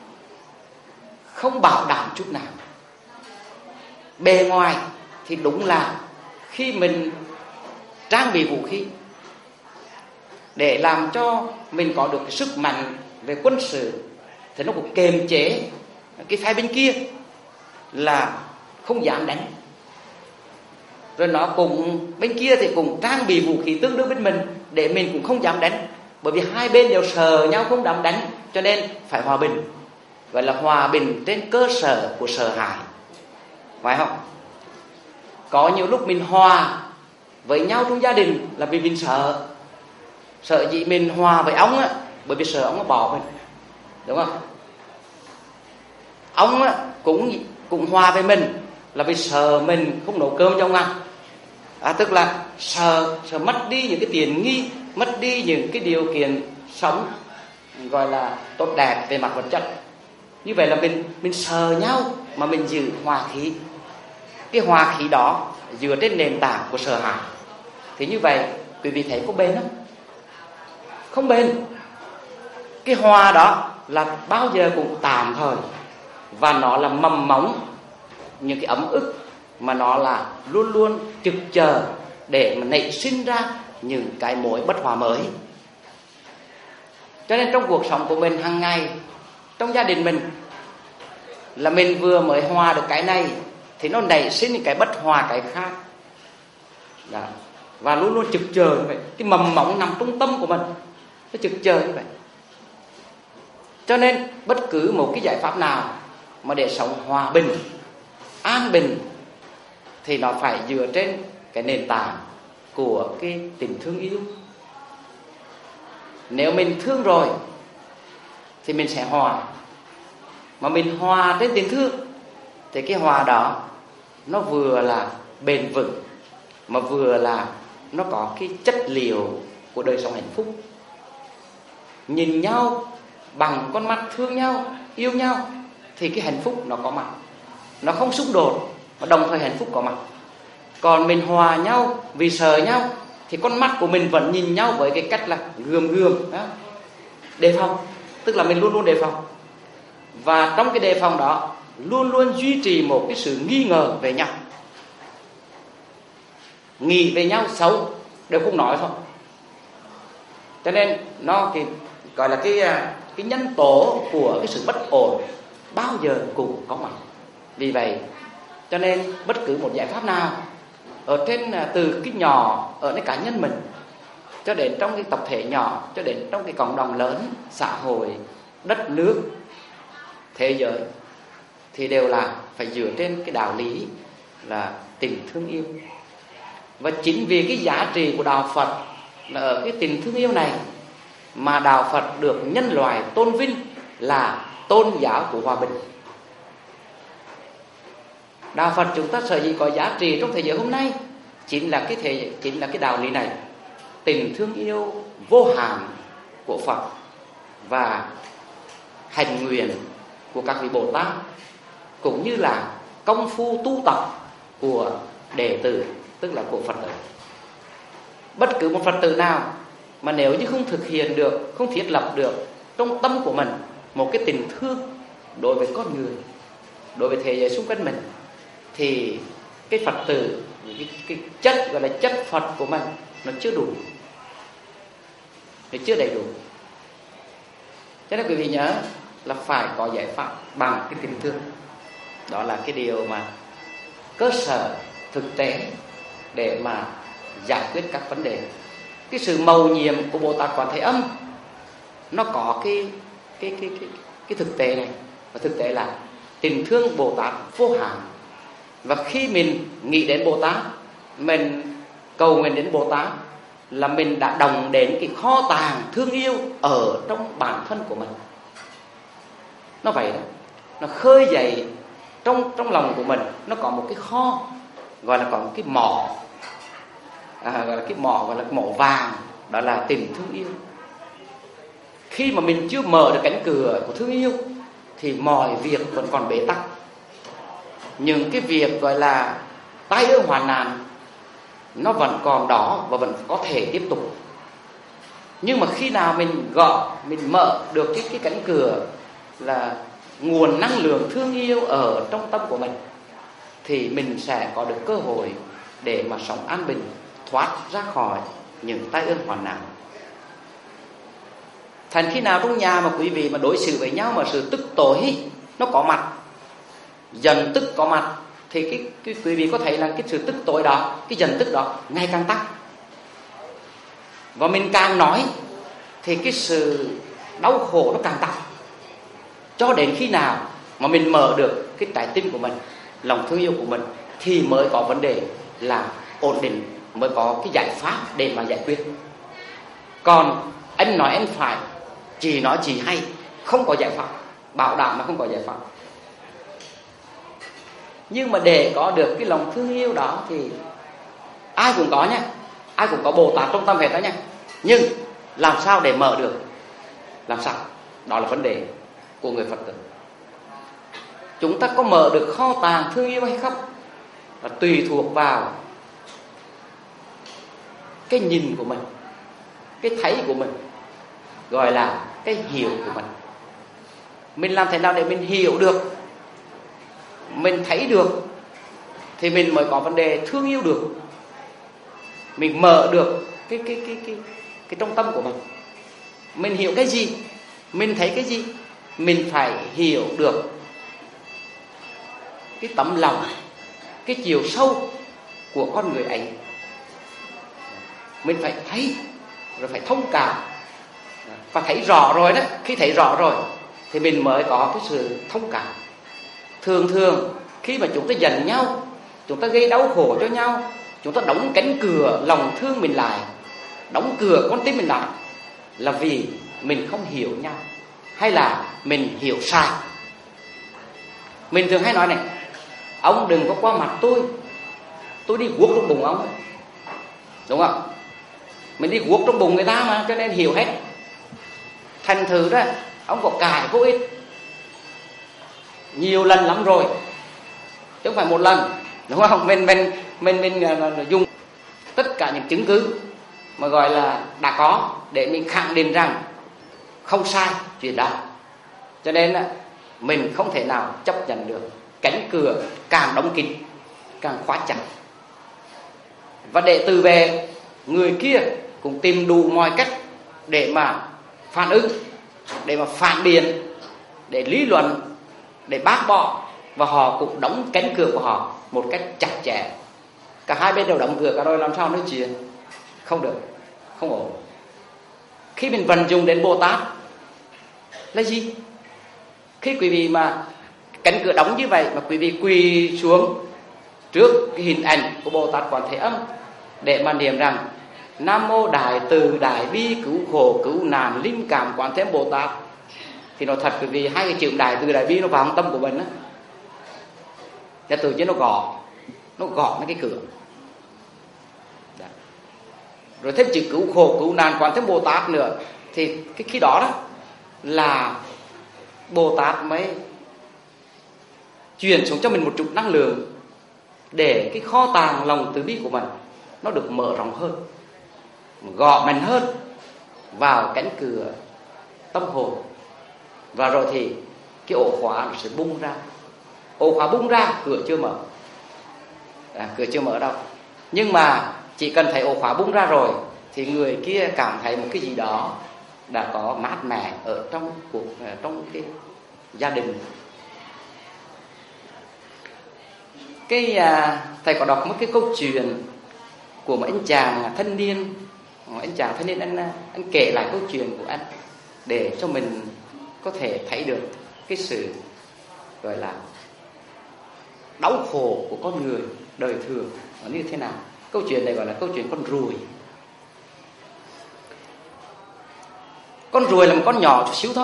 không bảo đảm chút nào. Bề ngoài thì đúng là khi mình trang bị vũ khí để làm cho mình có được cái sức mạnh về quân sự, thì nó cũng kiềm chế cái phe bên kia là không dám đánh. Rồi nó cũng bên kia thì cũng trang bị vũ khí tương đương bên mình để mình cũng không dám đánh. Bởi vì hai bên đều sợ nhau không dám đánh, cho nên phải hòa bình. Gọi là hòa bình trên cơ sở của sợ hãi, phải không? Có nhiều lúc mình hòa với nhau trong gia đình là vì mình sợ gì mình hòa với ông á, bởi vì sợ ông nó bỏ mình, đúng không? Ông á cũng hòa với mình là vì sợ mình không nấu cơm cho ông ăn. Tức là sợ mất đi những cái tiện nghi, mất đi những cái điều kiện sống gọi là tốt đẹp về mặt vật chất. Như vậy là mình sợ nhau mà mình giữ hòa khí. Cái hòa khí đó dựa trên nền tảng của sợ hãi. Thì như vậy quý vị thấy có bền không? Không bền. Cái hòa đó là bao giờ cũng tạm thời, và nó là mầm móng những cái ấm ức, mà nó là luôn luôn trực chờ để mà nảy sinh ra những cái mối bất hòa mới. Cho nên trong cuộc sống của mình hàng ngày, trong gia đình mình, là mình vừa mới hòa được cái này thì nó nảy sinh những cái bất hòa cái khác đó. Và luôn luôn trực chờ như vậy. Cái mầm móng nằm trung tâm của mình, nó trực chờ như vậy. Cho nên bất cứ một cái giải pháp nào mà để sống hòa bình, an bình, thì nó phải dựa trên cái nền tảng của cái tình thương yêu. Nếu mình thương rồi thì mình sẽ hòa. Mà mình hòa trên tình thương thì cái hòa đó nó vừa là bền vững, mà vừa là nó có cái chất liệu của đời sống hạnh phúc. Nhìn nhau bằng con mắt thương nhau, yêu nhau, thì cái hạnh phúc nó có mặt, nó không xung đột mà đồng thời hạnh phúc có mặt. Còn mình hòa nhau vì sợ nhau thì con mắt của mình vẫn nhìn nhau với cái cách là gườm đó, đề phòng, tức là mình luôn luôn đề phòng. Và trong cái đề phòng đó luôn luôn duy trì một cái sự nghi ngờ về nhau, nghĩ về nhau xấu đều không nói thôi. Cho nên nó gọi là cái nhân tố của cái sự bất ổn bao giờ cũng có mặt. Vì vậy cho nên bất cứ một giải pháp nào ở trên, từ cái nhỏ ở nơi cá nhân mình cho đến trong cái tập thể nhỏ, cho đến trong cái cộng đồng lớn, xã hội, đất nước, thế giới, thì đều là phải dựa trên cái đạo lý là tình thương yêu. Và chính vì cái giá trị của đạo Phật là ở cái tình thương yêu này mà đạo Phật được nhân loại tôn vinh là tôn giáo của hòa bình. Đạo Phật chúng ta sở dĩ có giá trị trong thế giới hôm nay chính là cái đạo lý này, tình thương yêu vô hạn của Phật và hành nguyện của các vị Bồ Tát, cũng như là công phu tu tập của đệ tử, tức là của Phật tử. Bất cứ một Phật tử nào mà nếu như không thực hiện được, không thiết lập được trong tâm của mình một cái tình thương đối với con người, đối với thế giới xung quanh mình, thì cái Phật tử, cái chất gọi là chất Phật của mình nó chưa đủ, nó chưa đầy đủ. Cho nên quý vị nhớ là phải có giải pháp bằng cái tình thương. Đó là cái điều mà cơ sở thực tế để mà giải quyết các vấn đề. Cái sự mầu nhiệm của Bồ Tát Quán Thế Âm nó có cái thực tế này, và thực tế là tình thương Bồ Tát vô hạn. Và khi mình nghĩ đến Bồ Tát, mình cầu nguyện đến Bồ Tát, là mình đã đồng đến cái kho tàng thương yêu ở trong bản thân của mình. Nó vậy đó, nó khơi dậy trong lòng của mình, nó có một cái kho, gọi là có một cái mỏ, gọi là cái mỏ, gọi là mỏ vàng, đó là tình thương yêu. Khi mà mình chưa mở được cánh cửa của thương yêu thì mọi việc vẫn còn bế tắc. Những cái việc gọi là tai ương hoạn nạn nó vẫn còn đó và vẫn có thể tiếp tục. Nhưng mà khi nào mình mở được cái cánh cửa là nguồn năng lượng thương yêu ở trong tâm của mình, thì mình sẽ có được cơ hội để mà sống an bình, thoát ra khỏi những tai ương hoạn nạn. Thành khi nào trong nhà mà quý vị mà đối xử với nhau mà sự tức tối nó có mặt, giận tức có mặt, thì cái quý vị có thấy là cái sự tức tối đó, cái giận tức đó ngày càng tăng. Và mình càng nói thì cái sự đau khổ nó càng tăng, cho đến khi nào mà mình mở được cái trái tim của mình, lòng thương yêu của mình, thì mới có vấn đề là ổn định, mới có cái giải pháp để mà giải quyết. Còn anh nói anh phải, chị nói chị hay, không có giải pháp, bảo đảm mà không có giải pháp. Nhưng mà để có được cái lòng thương yêu đó thì ai cũng có nha, ai cũng có Bồ Tát trong tâm hết đó nha. Nhưng làm sao để mở được, làm sao, đó là vấn đề của người Phật tử. Chúng ta có mở được kho tàng thương yêu hay không là tùy thuộc vào cái nhìn của mình, cái thấy của mình, gọi là cái hiểu của mình. Mình làm thế nào để mình hiểu được, mình thấy được, thì mình mới có vấn đề thương yêu được. Mình mở được cái trong tâm của mình. Mình hiểu cái gì, mình thấy cái gì, mình phải hiểu được cái tấm lòng, cái chiều sâu của con người ấy. Mình phải thấy rồi phải thông cảm, và thấy rõ rồi đó. Khi thấy rõ rồi thì mình mới có cái sự thông cảm. Thường khi mà chúng ta giận nhau, chúng ta gây đau khổ cho nhau, chúng ta đóng cánh cửa lòng thương mình lại, đóng cửa con tim mình lại, là vì mình không hiểu nhau, hay là mình hiểu sai. Mình thường hay nói này: ông đừng có qua mặt tôi đi guốc trong bụng ông, đúng không? Mình đi guốc trong bụng người ta mà, cho nên hiểu hết. Thành thử đó, ông có cải vô ích nhiều lần lắm rồi, chứ không phải một lần, đúng không? Mình dùng tất cả những chứng cứ mà gọi là đã có để mình khẳng định rằng không sai chuyện đó. Cho nên mình không thể nào chấp nhận được cánh cửa càng đóng kín càng khóa chặt. Và để từ về, người kia cũng tìm đủ mọi cách để mà phản ứng, để mà phản biện, để lý luận, để bác bỏ, và họ cũng đóng cánh cửa của họ một cách chặt chẽ. Cả hai bên đều đóng cửa cả rồi, làm sao nói chuyện? Không được, không ổn. Khi mình vận dụng đến Bồ Tát là gì? Khi quý vị mà cánh cửa đóng như vậy mà quý vị quỳ xuống trước cái hình ảnh của Bồ Tát Quán Thế Âm để mà niệm rằng Nam Mô Đại Từ Đại Bi Cứu Khổ Cứu Nạn Linh Cảm Quán Thế Âm Bồ Tát, thì nói thật quý vị, hai cái chữ Đại Từ Đại Bi nó vào trong tâm của mình á, và tự nhiên nó gõ mấy cái cửa. Đấy. Rồi thêm chữ Cứu Khổ Cứu Nạn Quán Thế Âm Bồ Tát nữa, thì cái khi đó đó là Bồ Tát mới truyền xuống cho mình một chút năng lượng để cái kho tàng lòng từ bi của mình nó được mở rộng hơn, gõ mạnh hơn vào cánh cửa tâm hồn. Và rồi thì cái ổ khóa nó sẽ bung ra. Ổ khóa bung ra, cửa chưa mở. Cửa chưa mở đâu. Nhưng mà chỉ cần thấy ổ khóa bung ra rồi thì người kia cảm thấy một cái gì đó đã có mát mẻ ở trong cái gia đình. Thầy có đọc một cái câu chuyện của một anh chàng thanh niên. Anh kể lại câu chuyện của anh để cho mình có thể thấy được cái sự gọi là đau khổ của con người đời thường nó như thế nào. Câu chuyện này gọi là câu chuyện con ruồi. Con ruồi là một con nhỏ chút xíu thôi,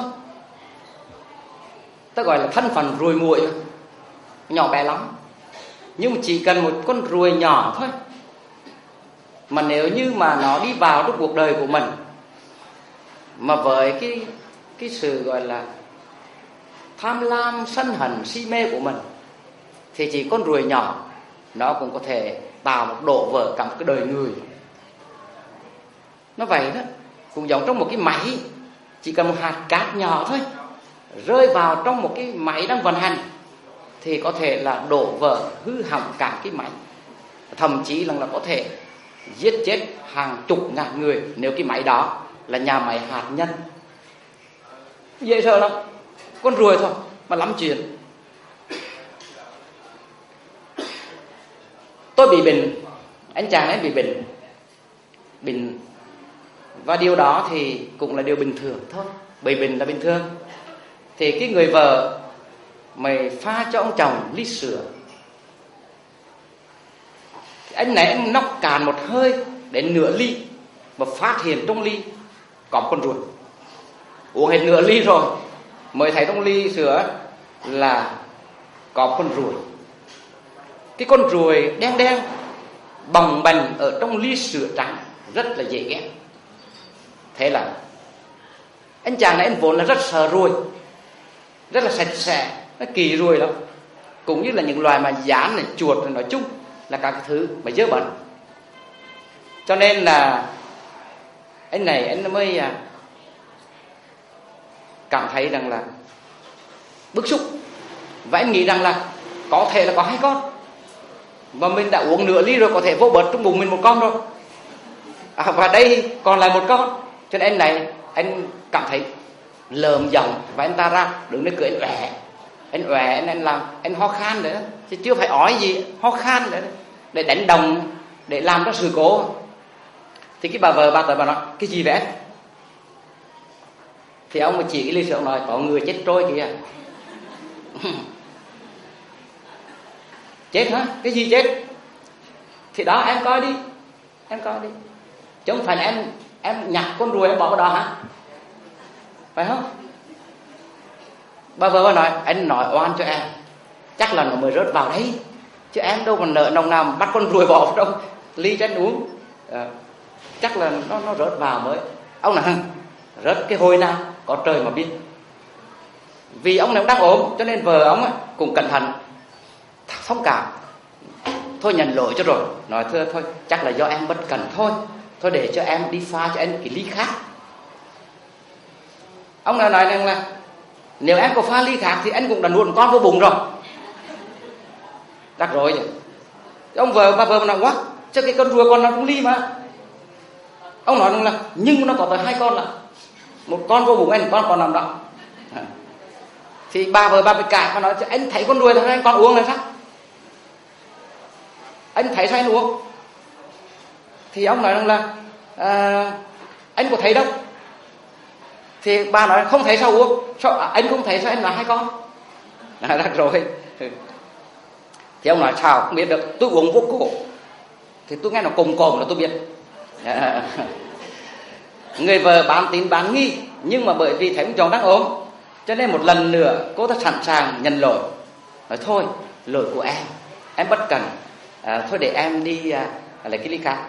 ta gọi là thân phận ruồi muội, nhỏ bé lắm. Nhưng mà chỉ cần một con ruồi nhỏ thôi, mà nếu như mà nó đi vào trong cuộc đời của mình, mà với cái sự gọi là tham lam, sân hận, si mê của mình, thì chỉ con ruồi nhỏ nó cũng có thể tạo một đổ vỡ cả một cái đời người. Nó vậy đó, cũng giống trong một cái máy, chỉ cần một hạt cát nhỏ thôi rơi vào trong một cái máy đang vận hành thì có thể là đổ vỡ, hư hỏng cả cái máy, thậm chí là có thể giết chết hàng chục ngàn người nếu cái máy đó là nhà máy hạt nhân. Dễ sợ lắm, con ruồi thôi mà lắm chuyện. Tôi bị bệnh, anh chàng ấy bị bệnh, và điều đó thì cũng là điều bình thường thôi, bị bệnh là bình thường. Thì cái người vợ mày pha cho ông chồng ly sữa, anh này anh nốc cạn một hơi đến nửa ly, mà phát hiện trong ly có một con ruồi. Uống hết nửa ly rồi mới thấy trong ly sữa là có con ruồi. Cái con ruồi đen đen bồng bềnh ở trong ly sữa trắng, rất là dễ ghét. Thế là anh chàng này anh vốn là rất sợ ruồi, rất là sạch sẽ, nó kỳ ruồi lắm. Cũng như là những loài mà gián này, chuột này, nói chung là các cái thứ mà dơ bẩn. Cho nên là anh này anh mới cảm thấy rằng là bức xúc, và anh nghĩ rằng là có thể là có 2 con, và mình đã uống nửa ly rồi, có thể vô bớt trong bụng mình một con rồi, và đây còn lại 1 con. Cho nên anh này anh cảm thấy lờm giọng, và anh ta ra đứng để cười, anh ọe, anh làm, anh ho khan nữa, chứ chưa phải ói gì, ho khan nữa, để đánh đồng, để làm ra sự cố. Thì cái bà vợ bà tới bà nói cái gì vậy anh? Thì ông mà chỉ cái ly sữa nói có người chết trôi kìa. Chết hả? Cái gì chết? Thì đó em coi đi, chứ không phải là em nhặt con ruồi em bỏ vào đó hả? Phải không? Bà vợ nói anh nói oan cho em, chắc là nó mới rớt vào đấy, chứ em đâu còn nợ nồng nào bắt con ruồi bỏ vào trong ly cho anh uống. Chắc là nó rớt vào mới. Ông nói rớt cái hồi nào có trời mà biết. Vì ông này đang ốm cho nên vợ ông cũng cẩn thận thông cảm, thôi nhận lỗi cho rồi, nói thưa thôi chắc là do em bất cẩn thôi để cho em đi pha cho anh cái ly khác. Ông này nói rằng là nếu em có pha ly khác thì anh cũng đã nuốt con vô bụng rồi. Đắc rồi chứ. Ông bà vợ nói quá, chứ cái con rùa con nó cũng ly mà. Ông nói rằng là nhưng nó có tới 2 con, là một con vô bụng anh, một con còn nằm đó. Thì bà vợ bà bị cãi và nói anh thấy con rùa thì anh con uống là sao? Anh thấy sao anh uống? Thì ông nói rằng là anh có thấy đâu? Thì bà nói không thấy sao uống? Sao anh không thấy sao anh là 2 con? Đắc rồi. Thì ông nói sao không biết được, tôi uống vô cổ thì tôi nghe nó cồm cồm là tôi biết. Người vợ bán tín bán nghi, nhưng mà bởi vì thấy ông chồng đang ốm cho nên một lần nữa cô ta sẵn sàng nhận lỗi, nói thôi lỗi của em bất cẩn, thôi để em đi lấy cái ly khác.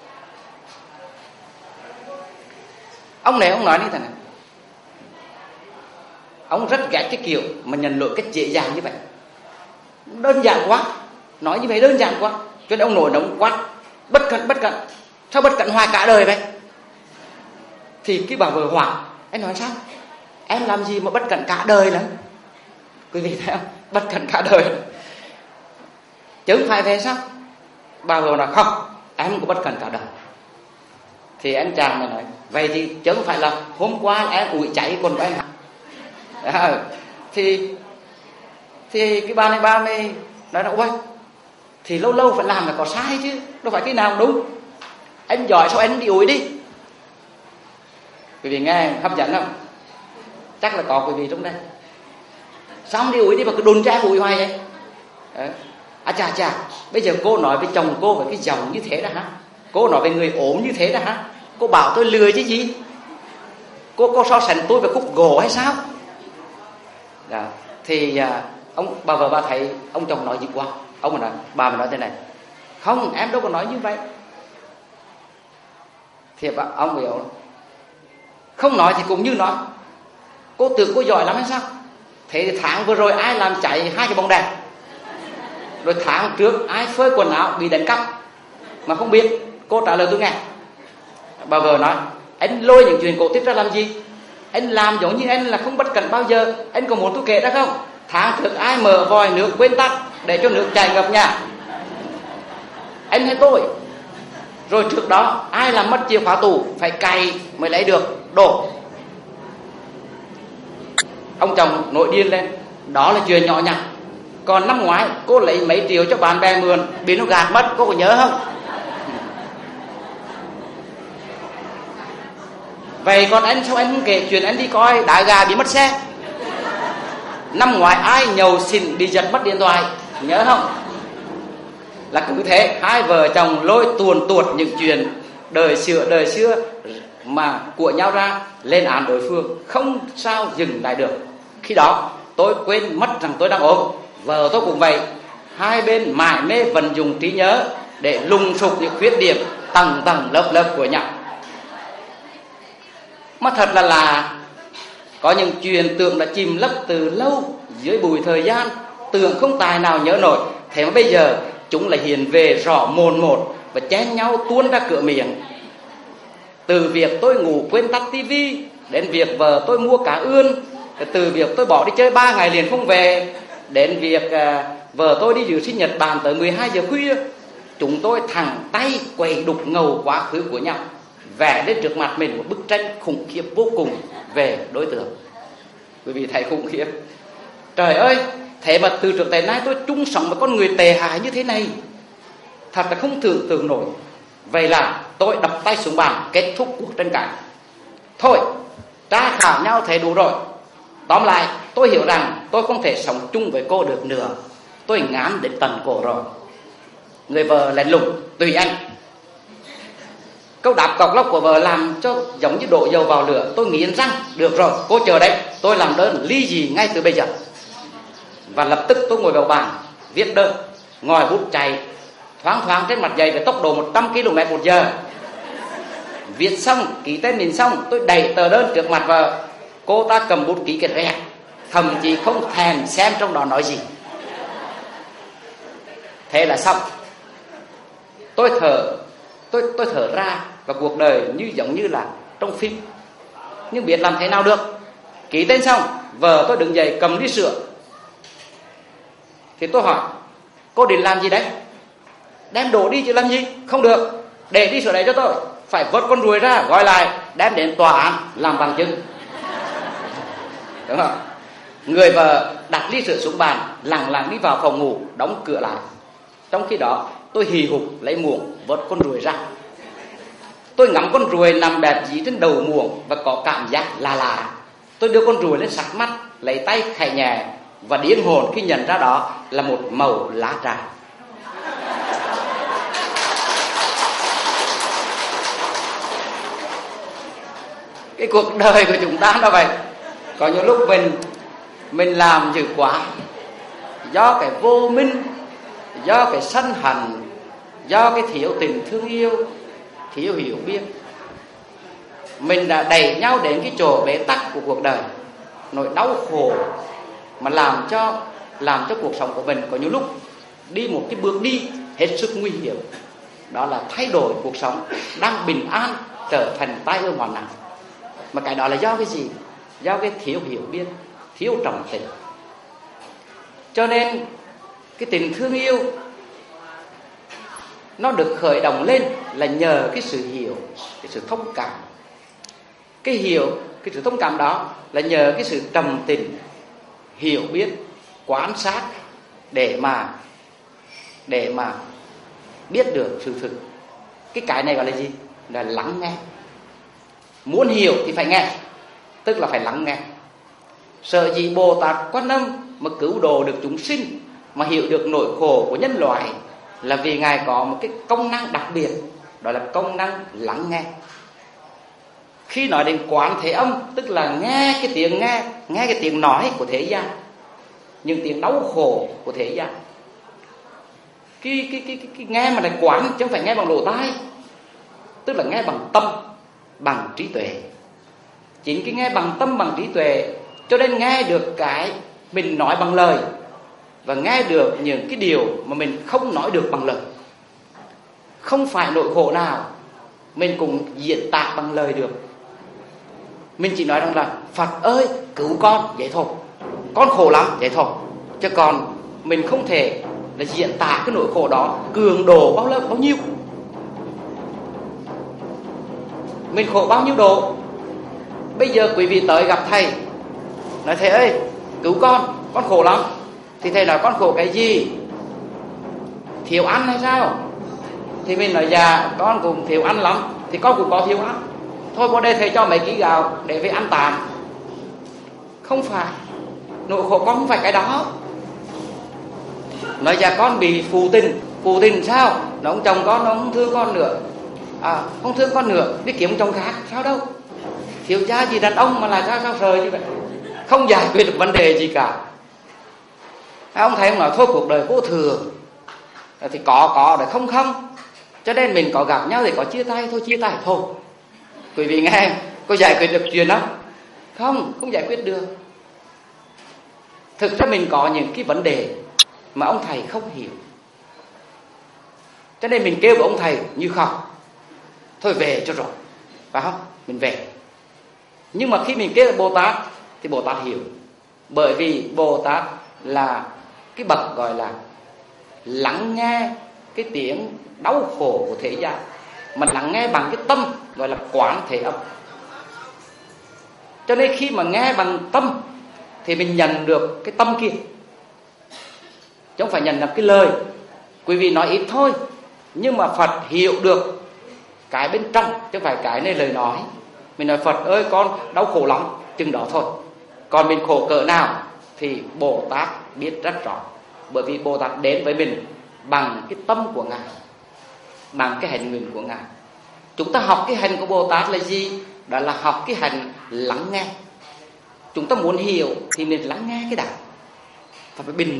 Ông này ông nói như thế này, ông rất ghét cái kiểu mà nhận lỗi cách dễ dàng như vậy, đơn giản quá, nói như vậy đơn giản quá, cho nên ông nổi nóng quát bất cẩn, sao bất cẩn hoài cả đời vậy? Thì cái bà vợ hoảng, anh nói sao? Em làm gì mà bất cẩn cả đời lắm? Quý vị thấy không? Bất cẩn cả đời chứ không phải về sao? Bà vợ nói không, em cũng bất cẩn cả đời. Thì anh chàng này nói vậy thì chứ không phải là hôm qua em ủi cháy quần của em hả? Thì cái bà này nói là ôi thì lâu phải làm là có sai chứ, đâu phải cái nào đúng. Anh giỏi sao anh đi ủi đi. Quý vị nghe hấp dẫn không? Chắc là có quý vị trong đây. Sao không đi ủi đi mà cứ đồn cho em ủi hoài vậy? Chà, bây giờ cô nói với chồng cô với cái giọng như thế đó hả? Cô nói với người ốm như thế đó hả? Cô bảo tôi lười chứ gì? Cô so sánh tôi với khúc gỗ hay sao? Đó. Thì bà vợ bà thấy ông chồng nói gì quá, ông mà nói, bà mà nói thế này, không em đâu có nói như vậy. Thì ông hiểu không nói thì cũng như nói, cô tưởng cô giỏi lắm hay sao? Thế thì tháng vừa rồi ai làm cháy 2 cái bóng đèn, rồi tháng trước ai phơi quần áo bị đánh cắp mà không biết? Cô trả lời tôi nghe. Bà vợ nói anh lôi những chuyện cổ tích ra làm gì? Anh làm giống như anh là không bất cẩn bao giờ. Anh có muốn tôi kể ra không? Tháng trước ai mở vòi nước quên tắt để cho nước chảy ngập nhà? Anh hay tôi? Rồi trước đó ai làm mất chìa khóa tủ phải cày mới lấy được đổ? Ông chồng nổi điên lên, đó là chuyện nhỏ nhặt. Còn năm ngoái cô lấy mấy triệu cho bạn bè mượn bị nó gạt mất, cô có nhớ không? Vậy còn anh sao anh không kể chuyện anh đi coi đá gà bị mất xe? Năm ngoái ai nhậu xỉn bị giật mất điện thoại, nhớ không? Là cứ thế, hai vợ chồng lôi tuột những chuyện đời xưa mà của nhau ra lên án đối phương, không sao dừng lại được. Khi đó tôi quên mất rằng tôi đang ốm, vợ tôi cũng vậy, hai bên mải mê vận dụng trí nhớ để lùng sục những khuyết điểm tầng lớp của nhau. Mà thật là lạ, có những chuyện tưởng đã chìm lấp từ lâu dưới bụi thời gian, tưởng không tài nào nhớ nổi, thế mà bây giờ chúng lại hiện về rõ mồn một và chen nhau tuôn ra cửa miệng. Từ việc tôi ngủ quên tắt tivi đến việc vợ tôi mua cá ươn, từ việc tôi bỏ đi chơi 3 ngày liền không về đến việc vợ tôi đi dự sinh nhật bạn tới 12 giờ khuya, chúng tôi thẳng tay quay đục ngầu quá khứ của nhau, vẽ lên trước mặt mình một bức tranh khủng khiếp vô cùng về đối tượng. Quý vị thấy khủng khiếp. Trời ơi, thế mà từ trước tới nay tôi chung sống với con người tệ hại như thế này, thật là không tưởng tượng nổi. Vậy là tôi đập tay xuống bàn, kết thúc cuộc tranh cãi. Thôi, tra khảo nhau thấy đủ rồi. Tóm lại, tôi hiểu rằng tôi không thể sống chung với cô được nữa. Tôi ngán đến tận cổ rồi. Người vợ lạnh lùng, tùy anh. Câu đáp cọc lóc của vợ làm cho giống như đổ dầu vào lửa. Tôi nghĩ rằng, được rồi, cô chờ đấy, tôi làm đơn ly dị ngay từ bây giờ. Và lập tức tôi ngồi vào bàn, viết đơn, ngòi bút chạy thoáng trên mặt giấy với tốc độ 100 km/h. Viết xong, ký tên mình xong, tôi đẩy tờ đơn trước mặt vợ. Cô ta cầm bút ký cái rẹt, thậm chí không thèm xem trong đó nói gì. Thế là xong. Tôi thở ra, và cuộc đời giống như là trong phim. Nhưng biết làm thế nào được. Ký tên xong, vợ tôi đứng dậy cầm ly sữa. Thì tôi hỏi: cô định làm gì đấy? Đem đổ đi chứ làm gì? Không được, để ly sữa đấy cho tôi. Phải vớt con ruồi ra, gọi lại, đem đến tòa án làm bằng chứng. Đúng không? Người vợ đặt ly sữa xuống bàn, lặng lặng đi vào phòng ngủ, đóng cửa lại. Trong khi đó tôi hì hục lấy muỗng vớt con ruồi ra. Tôi ngắm con ruồi nằm đẹp dí trên đầu muỗng và có cảm giác lạ. Tôi đưa con ruồi lên sát mắt, lấy tay khẽ nhẹ và điên hồn khi nhận ra đó là một mẩu lá trà. Cái cuộc đời của chúng ta nó vậy. Có những lúc mình làm dữ quá, do cái vô minh, do cái sân hận, do cái thiếu tình thương yêu, thiếu hiểu biết, mình đã đẩy nhau đến cái chỗ bế tắc của cuộc đời, nỗi đau khổ mà làm cho cuộc sống của mình có những lúc đi một cái bước đi hết sức nguy hiểm. Đó là thay đổi cuộc sống đang bình an trở thành tai ương hoàn nạn. Mà cái đó là do cái gì? Do cái thiếu hiểu biết, thiếu trọng tình. Cho nên cái tình thương yêu nó được khởi động lên là nhờ cái sự hiểu, cái sự thông cảm. Cái sự thông cảm đó là nhờ cái sự trầm tình, hiểu biết, quan sát để mà biết được sự thực. Cái này gọi là gì? Là lắng nghe. Muốn hiểu thì phải nghe, tức là phải lắng nghe. Sợ gì Bồ Tát Quan Âm mà cứu độ được chúng sinh, mà hiểu được nỗi khổ của nhân loại, là vì Ngài có một cái công năng đặc biệt, đó là công năng lắng nghe. Khi nói đến Quán Thế Âm, tức là nghe cái tiếng nói của thế gian, những tiếng đau khổ của thế gian. Cái nghe mà là quán chứ không phải nghe bằng lỗ tai, tức là nghe bằng tâm, bằng trí tuệ. Chính cái nghe bằng tâm, bằng trí tuệ, cho nên nghe được cái mình nói bằng lời, và nghe được những cái điều mà mình không nói được bằng lời. Không phải nỗi khổ nào mình cũng diễn tả bằng lời được. Mình chỉ nói rằng là Phật ơi cứu con, vậy thôi, con khổ lắm, vậy thôi. Chứ còn mình không thể là diễn tả cái nỗi khổ đó cường độ bao nhiêu, mình khổ bao nhiêu độ. Bây giờ quý vị tới gặp thầy, nói thầy ơi cứu con khổ lắm. Thì thầy nói con khổ cái gì? Thiếu ăn hay sao? Thì mình nói dạ con cũng thiếu ăn lắm. Thì con cũng có thiếu ăn. Thôi qua đây thầy cho mấy ký gạo để về ăn tạm. Không phải, nỗi khổ con không phải cái đó. Nói dạ con bị phụ tình sao? Nó ông chồng con nó không thương con nữa, không thương con nữa, đi kiếm chồng khác. Sao đâu, thiếu gia gì đàn ông mà là sao rời như vậy, không giải quyết được vấn đề gì cả. Ông thầy ông nói thôi cuộc đời vô thường, thì có để không. Cho nên mình có gặp nhau thì có chia tay thôi. Quý vị nghe, có giải quyết được chuyện đó? Không giải quyết được. Thực ra mình có những cái vấn đề mà ông thầy không hiểu, cho nên mình kêu ông thầy như khóc, thôi về cho rồi, phải không? Mình về. Nhưng mà khi mình kêu Bồ Tát thì Bồ Tát hiểu, bởi vì Bồ Tát là cái bậc gọi là lắng nghe cái tiếng đau khổ của thế gian, mà lắng nghe bằng cái tâm gọi là Quán Thế Âm. Cho nên khi mà nghe bằng tâm thì mình nhận được cái tâm kia, chứ không phải nhận được cái lời. Quý vị nói ít thôi, nhưng mà Phật hiểu được cái bên trong, chứ không phải cái này lời nói. Mình nói Phật ơi con đau khổ lắm, chừng đó thôi. Còn mình khổ cỡ nào thì Bồ Tát biết rất rõ, bởi vì Bồ Tát đến với mình bằng cái tâm của Ngài, bằng cái hành nguyện của Ngài. Chúng ta học cái hành của Bồ Tát là gì? Đó là học cái hành lắng nghe. Chúng ta muốn hiểu thì mình lắng nghe cái đạo, phải bình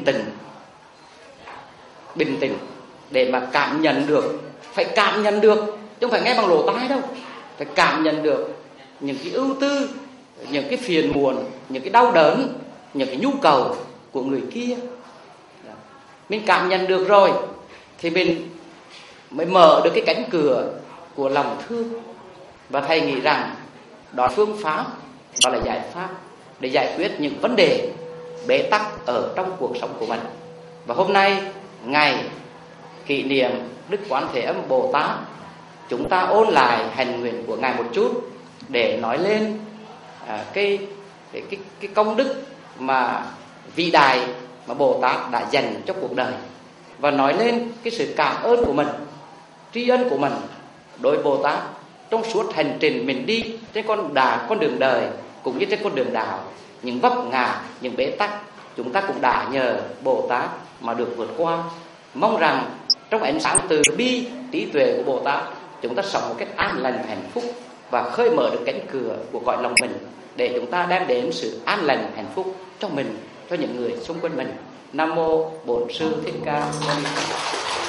tĩnh để mà cảm nhận được. Phải cảm nhận được, chứ không phải nghe bằng lỗ tai đâu. Phải cảm nhận được những cái ưu tư, những cái phiền muộn, những cái đau đớn những cái nhu cầu của người kia. Mình cảm nhận được rồi thì mình mới mở được cái cánh cửa của lòng thương. Và thầy nghĩ rằng đó là phương pháp, đó là giải pháp để giải quyết những vấn đề bế tắc ở trong cuộc sống của mình. Và hôm nay ngày kỷ niệm Đức Quán Thế Âm Bồ Tát, chúng ta ôn lại hành nguyện của Ngài một chút để nói lên cái công đức mà vĩ đại mà Bồ Tát đã dành cho cuộc đời, và nói lên cái sự cảm ơn của mình, tri ân của mình đối Bồ Tát trong suốt hành trình mình đi trên con đường đời cũng như trên con đường đạo. Những vấp ngã, những bế tắc chúng ta cũng đã nhờ Bồ Tát mà được vượt qua. Mong rằng trong ánh sáng từ bi trí tuệ của Bồ Tát, chúng ta sống một cách an lành hạnh phúc và khơi mở được cánh cửa của cõi lòng mình, để chúng ta đem đến sự an lành hạnh phúc cho mình, cho những người xung quanh mình. Nam mô Bổn Sư Thích Ca Mâu Ni Phật.